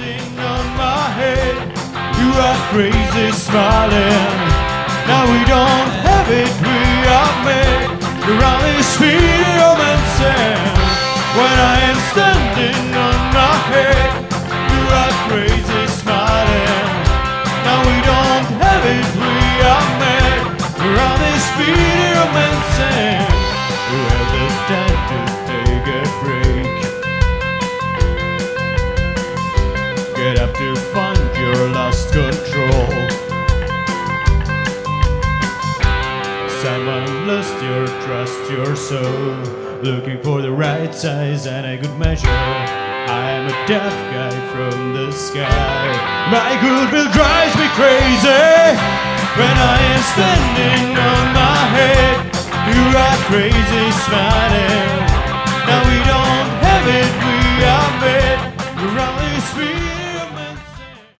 standing on my head. You are crazy smiling. Now we don't have it, we are made. You're only sweet romancing. When I am standing on my head, you are crazy smiling. Now we don't have it, we are made. You're only sweet romancing. You have the time to take a break. Get up to find your lost control. Someone lost your trust, your soul. Looking for the right size and a good measure. I am a deaf guy from the sky. My goodwill drives me crazy. When I am standing on my head, you are crazy smiling. Now we don't have it, we are made. You're only sweet.